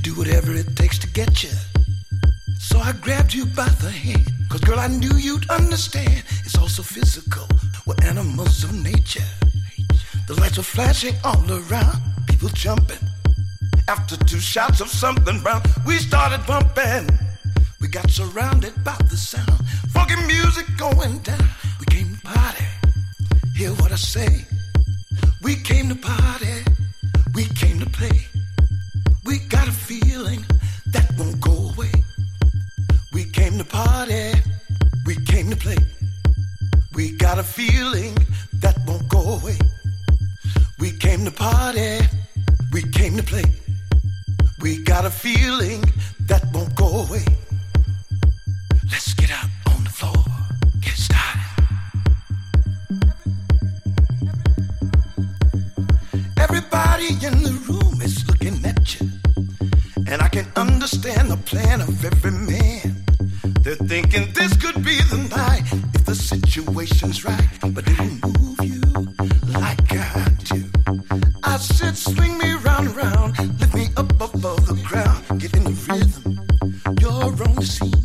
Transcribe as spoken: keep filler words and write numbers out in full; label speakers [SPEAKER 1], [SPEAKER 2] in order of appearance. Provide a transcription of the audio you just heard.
[SPEAKER 1] do whatever it takes to get you. So I grabbed you by the hand, cause girl, I knew you'd understand. It's also physical, we're animals of nature. The lights were flashing all around, people jumping. After two shots of something brown, we started bumping. We got surrounded by the sound, funky music going down. We came to party, hear what I say. We came to party, we came to play. We got a feeling that won't go away. We came to party, we came to play. We got a feeling that won't go away. We came to party, we came to play. We got a feeling that won't go away. Let's get out on the floor, get started. Everybody in the room is looking at you, and I can understand the plan of every man. They're thinking this could be the night if the situation's right, but it'll move you like I do. I said swing me round and round, lift me up above the ground, get in the rhythm, you're on the scene.